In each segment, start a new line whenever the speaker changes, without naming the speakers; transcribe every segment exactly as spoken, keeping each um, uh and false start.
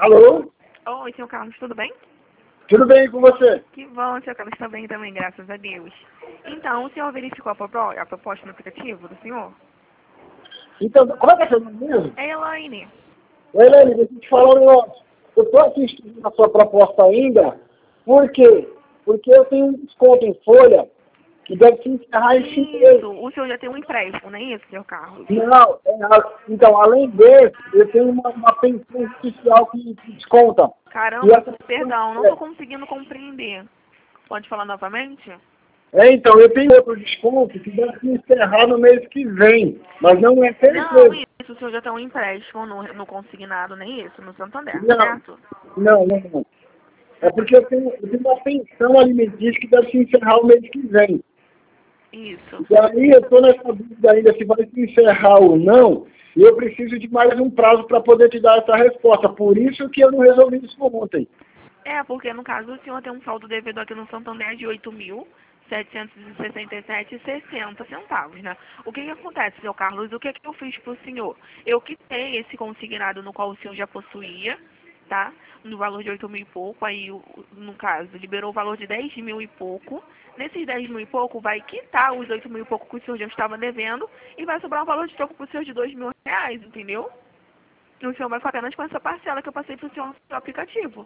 Alô?
Oi, senhor Carlos, tudo bem?
Tudo bem com você?
Que bom, senhor Carlos, está bem também, graças a Deus. Então, o senhor verificou a, propo- a proposta no aplicativo do senhor?
Então, como é que é seu nome mesmo?
É Elaine.
Oi, Helene, deixa eu te falar um negócio. Eu estou assistindo a sua proposta ainda. Por quê? Porque eu tenho um desconto em folha que deve se encerrar em cinco meses.
Isso, o senhor já tem um empréstimo, não é isso, senhor Carlos?
Não, é, a- então, além desse, eu tenho uma, uma pensão especial que, que desconta. E
Caramba,
essa-
perdão, não estou conseguindo compreender. Pode falar novamente?
É, então, eu tenho outro desconto que deve se encerrar no mês que vem, mas não é seis
Não,
meses.
isso, o senhor já tem um empréstimo no, no consignado, não é isso? No Santander,
Não,
certo?
não, não, não. É porque eu tenho, eu tenho uma pensão alimentícia que deve se encerrar o mês que vem.
Isso.
E aí eu estou nessa dúvida ainda se vai se encerrar ou não, e eu preciso de mais um prazo para poder te dar essa resposta. Por isso que eu não resolvi isso ontem.
É, porque no caso o senhor tem um saldo devedor aqui no Santander de oito mil setecentos e sessenta e sete reais e sessenta centavos, né? O que que acontece, seu Carlos? O que que eu fiz pro senhor? Eu quitei esse consignado no qual o senhor já possuía, tá? No valor de oito mil e pouco, aí, o- no caso, liberou o valor de dez mil e pouco. Nesses dez mil e pouco, vai quitar os oito mil e pouco que o senhor já estava devendo e vai sobrar um valor de troco pro senhor de dois mil reais, entendeu? E o senhor vai ficar apenas com essa parcela que eu passei pro senhor no seu aplicativo.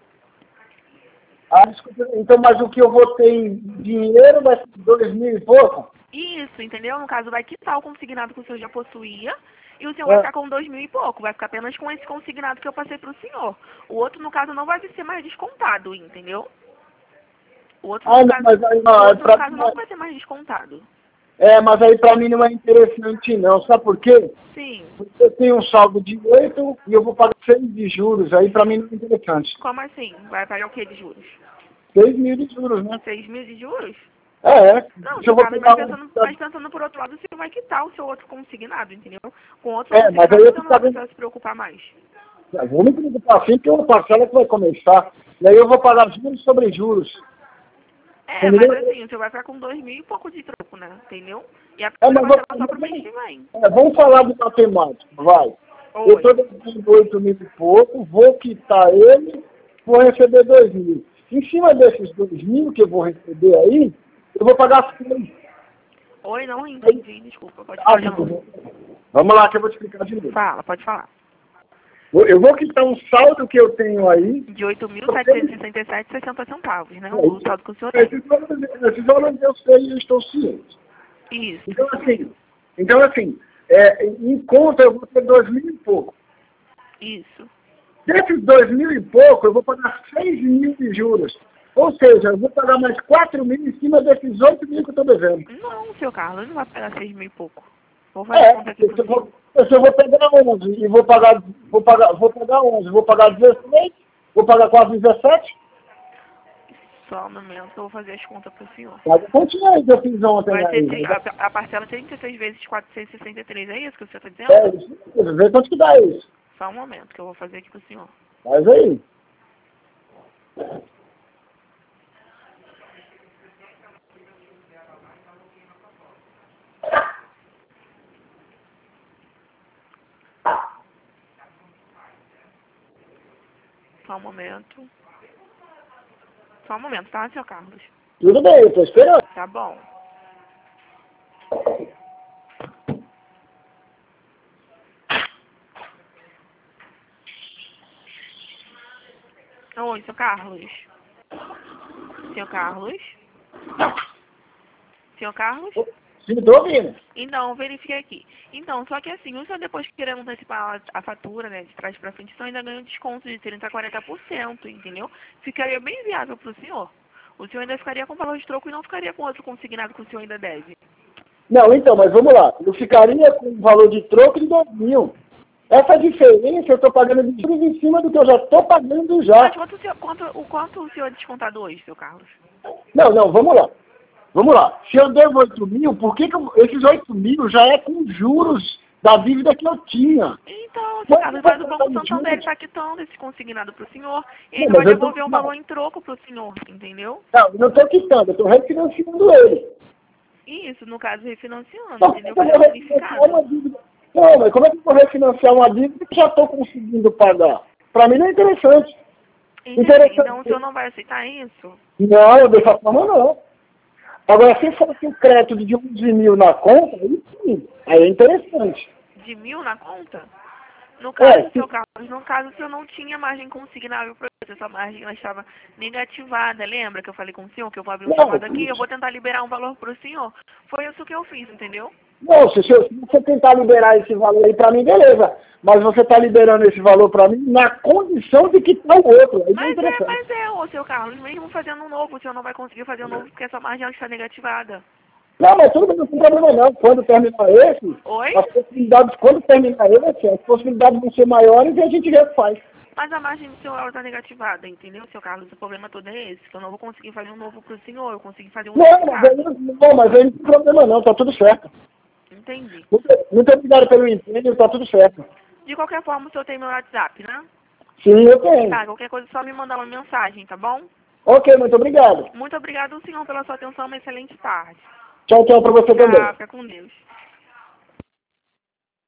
Ah, desculpa, então, mas o que eu vou ter em dinheiro vai ser dois mil e pouco?
Isso, entendeu? No caso, vai quitar o consignado que o senhor já possuía e o senhor vai
É.
ficar com dois mil e pouco. Vai ficar apenas com esse consignado que eu passei para o senhor. O outro, no caso, não vai ser mais descontado, entendeu? O outro,
Ah,
no
não,
caso,
mas aí
o
não, é
outro, no
pra,
caso, não vai ser mais descontado.
é, mas aí para mim não é interessante não, sabe por quê?
Sim.
Porque eu tenho um saldo de oito e eu vou pagar seis de juros, aí para mim não é interessante.
Como assim? Vai pagar o que de juros?
Seis mil de juros, né?
Seis mil de juros?
É,
Não,
se eu
seu
vou
Carlos, mas
pegar um...
pensando, mas pensando por outro lado, o senhor vai quitar o seu outro consignado, entendeu? Com outro
É, mas
consignado,
aí
o
eu
senhor
tô
não vai
pagando...
precisar se preocupar mais.
Eu vou me preocupar assim, porque é uma parcela que vai começar. E aí eu vou pagar juros sobre juros.
É, mas
Entendeu?
assim, você vai ficar com dois mil e pouco de troco, né? Entendeu? E a
É,
primeira
mas
parcela só
vamos,
pro mês que vem.
é, vamos falar de matemática, vai. Eu
Oi.
estou devendo oito mil e pouco, vou quitar ele, vou receber dois mil. Em cima desses dois mil que eu vou receber aí, eu vou pagar seis.
Oi, não entendi, desculpa, pode
Ah,
falar de novo.
vamos lá que eu vou te explicar de novo.
Fala, pode falar.
Eu vou quitar um saldo que eu tenho aí.
De oito mil setecentos e sessenta e sete reais e sessenta centavos, né? O saldo que o senhor tem.
Esses valores, esses valores eu sei e eu estou ciente.
Isso.
Então, assim, então, assim é, em conta eu vou ter dois mil e pouco.
Isso.
Desses dois mil e pouco, eu vou pagar seis mil de juros. Ou seja, eu vou pagar mais quatro mil em cima desses oito mil que eu estou devendo.
Não, seu Carlos, não vai pagar seis mil e pouco. Vou fazer a
É,
conta aqui
se
pro
eu
senhor.
vou, se eu vou pegar onze e vou pagar, vou pagar, vou pagar onze, vou pagar dezesseis, vou pagar quase dezessete,
Só um momento que eu vou fazer as contas pro senhor.
mas continua aí que eu fiz ontem
Vai ser
aí.
tri-
Né?
a, a parcela trinta e seis vezes quatrocentos e sessenta e três, é isso que o senhor está dizendo?
É, isso, vê quanto que dá isso.
Só um momento que eu vou fazer aqui pro senhor.
Faz aí.
Só um momento. Só um momento, tá, seu Carlos?
Tudo bem, eu estou esperando.
Tá bom. Oi, seu Carlos. Senhor Carlos? Senhor Carlos?
Sim, estou ouvindo.
Então, verifiquei aqui. Então, só que assim, o senhor depois querendo antecipar a, a fatura, né, de trás pra frente, o senhor ainda ganha um desconto de trinta a quarenta por cento, entendeu? Ficaria bem viável pro senhor. O senhor ainda ficaria com valor de troco e não ficaria com outro consignado que o senhor ainda deve.
Não, então, mas vamos lá. Eu ficaria com um valor de troco de dois mil. Essa diferença eu estou pagando de juros em cima do que eu já estou pagando já.
Mas quanto o senhor, quanto, o quanto o senhor é descontado hoje, seu Carlos?
Não, não, vamos lá. Vamos lá. Se eu devo oito mil, por que, que eu, esses oito mil já é com juros da dívida que eu tinha?
Então, seu Carlos, mas o Banco
Quanto
Santander
juros?
está quitando esse consignado pro senhor e
Não,
ele
mas
vai
eu tô-
devolver um
não.
valor em troco pro senhor, entendeu?
Não, eu não estou quitando, eu estou refinanciando ele.
Isso, no caso, refinanciando,
Como é
entendeu?
que eu
Fazendo
vou refinanciar
unificado.
uma dívida? Não, mas como é que eu vou refinanciar uma dívida que já estou conseguindo pagar? Para mim não é interessante.
Entendi.
Interessante.
Então o senhor não vai aceitar isso?
Não, dessa forma não. Agora, se fosse um crédito de onze mil na conta, aí sim, aí é interessante.
De mil na conta? No caso,
É,
seu Carlos, no caso, o senhor não tinha margem consignável para isso. Essa margem ela estava negativada. Lembra que eu falei com o senhor que eu vou abrir um
não,
chamado aqui e eu vou tentar liberar um valor para o senhor? Foi isso que eu fiz, entendeu?
não, se, se você tentar liberar esse valor aí para mim, beleza. Mas você está liberando esse valor para mim na condição de que está o outro. Aí não é
Mas é,
interessante.
mas é, ô seu Carlos, mesmo fazendo um novo, o senhor não vai conseguir fazer um novo porque essa margem ela está negativada.
Não, mas tudo bem, não tem problema não. Quando terminar esse,
Oi?
as possibilidades, quando terminar esse, as possibilidades vão ser maiores e a gente já faz.
Mas a margem do senhor está negativada, entendeu, seu Carlos? O problema todo é esse, que eu não vou conseguir fazer um novo para o senhor, eu consegui fazer um
Não,
novo
mas aí,
caso.
não, mas aí não tem problema não, tá tudo certo.
Entendi.
Muito, muito obrigado pelo empenho, tá tudo certo.
De qualquer forma, o senhor tem meu WhatsApp, né?
Sim, eu tenho.
Tá, qualquer coisa é só me mandar uma mensagem, tá bom?
Ok, muito obrigado.
Muito obrigado, senhor, pela sua atenção. Uma excelente tarde.
Tchau, tchau para você
Tchau,
também.
fica com Deus.